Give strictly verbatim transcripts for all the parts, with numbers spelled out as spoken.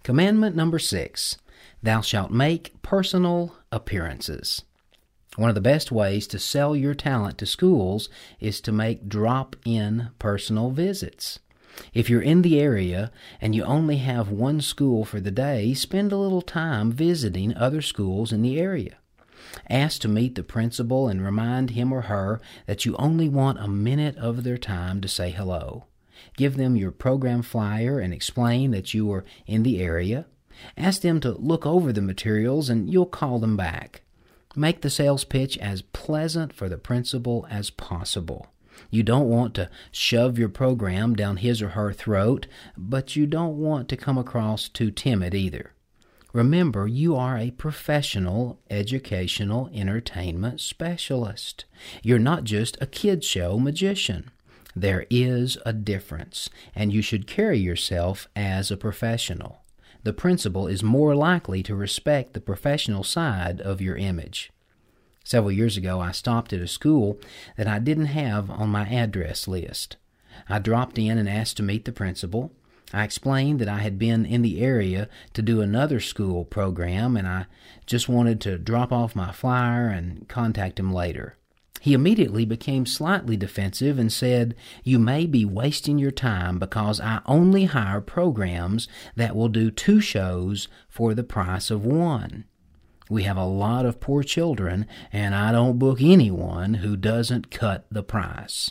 Commandment number six, thou shalt make personal appearances. One of the best ways to sell your talent to schools is to make drop-in personal visits. If you're in the area and you only have one school for the day, spend a little time visiting other schools in the area. Ask to meet the principal and remind him or her that you only want a minute of their time to say hello. Give them your program flyer and explain that you are in the area. Ask them to look over the materials and you'll call them back. Make the sales pitch as pleasant for the principal as possible. You don't want to shove your program down his or her throat, but you don't want to come across too timid either. Remember, you are a professional educational entertainment specialist. You're not just a kid show magician. There is a difference, and you should carry yourself as a professional. The principal is more likely to respect the professional side of your image. Several years ago, I stopped at a school that I didn't have on my address list. I dropped in and asked to meet the principal. I explained that I had been in the area to do another school program, and I just wanted to drop off my flyer and contact him later. He immediately became slightly defensive and said, "You may be wasting your time because I only hire programs that will do two shows for the price of one. We have a lot of poor children, and I don't book anyone who doesn't cut the price."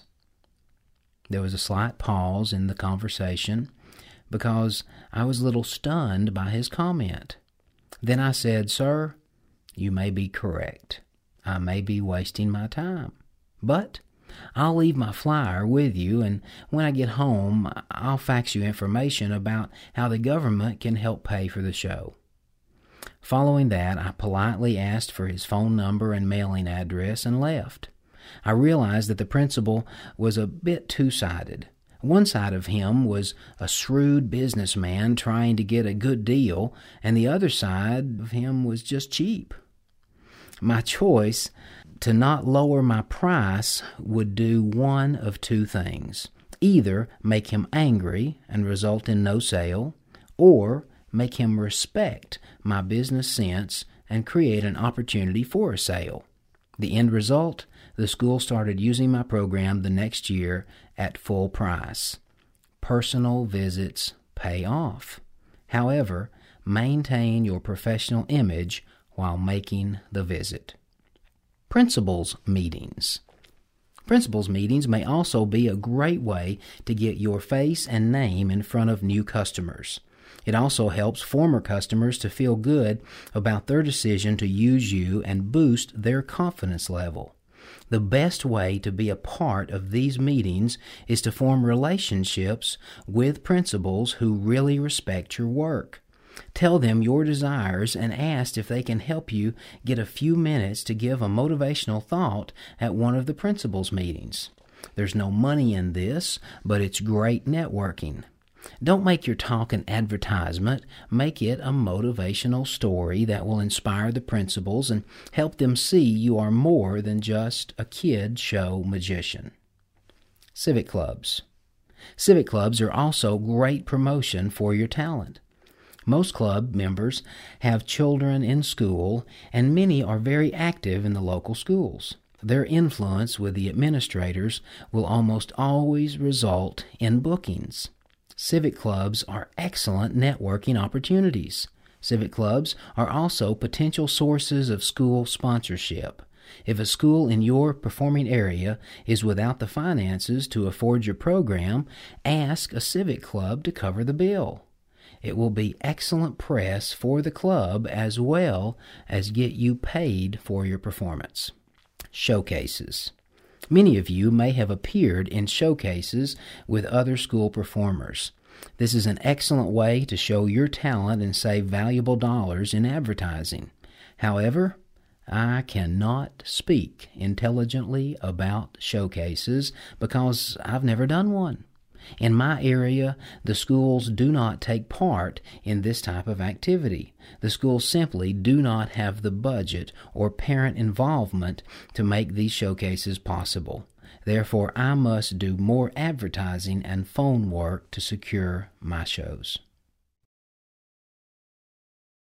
There was a slight pause in the conversation because I was a little stunned by his comment. Then I said, "Sir, you may be correct. I may be wasting my time, but I'll leave my flyer with you, and when I get home, I'll fax you information about how the government can help pay for the show." Following that, I politely asked for his phone number and mailing address and left. I realized that the principal was a bit two-sided. One side of him was a shrewd businessman trying to get a good deal, and the other side of him was just cheap. My choice to not lower my price would do one of two things. Either make him angry and result in no sale, or make him respect my business sense and create an opportunity for a sale. The end result, the school started using my program the next year at full price. Personal visits pay off. However, maintain your professional image while making the visit. Principals meetings. Principals meetings may also be a great way to get your face and name in front of new customers. It also helps former customers to feel good about their decision to use you and boost their confidence level. The best way to be a part of these meetings is to form relationships with principals who really respect your work. Tell them your desires and ask if they can help you get a few minutes to give a motivational thought at one of the principals' meetings. There's no money in this, but it's great networking. Don't make your talk an advertisement. Make it a motivational story that will inspire the principals and help them see you are more than just a kid show magician. Civic clubs. Civic clubs are also great promotion for your talent. Most club members have children in school, and many are very active in the local schools. Their influence with the administrators will almost always result in bookings. Civic clubs are excellent networking opportunities. Civic clubs are also potential sources of school sponsorship. If a school in your performing area is without the finances to afford your program, ask a civic club to cover the bill. It will be excellent press for the club as well as get you paid for your performance. Showcases. Many of you may have appeared in showcases with other school performers. This is an excellent way to show your talent and save valuable dollars in advertising. However, I cannot speak intelligently about showcases because I've never done one. In my area, the schools do not take part in this type of activity. The schools simply do not have the budget or parent involvement to make these showcases possible. Therefore, I must do more advertising and phone work to secure my shows.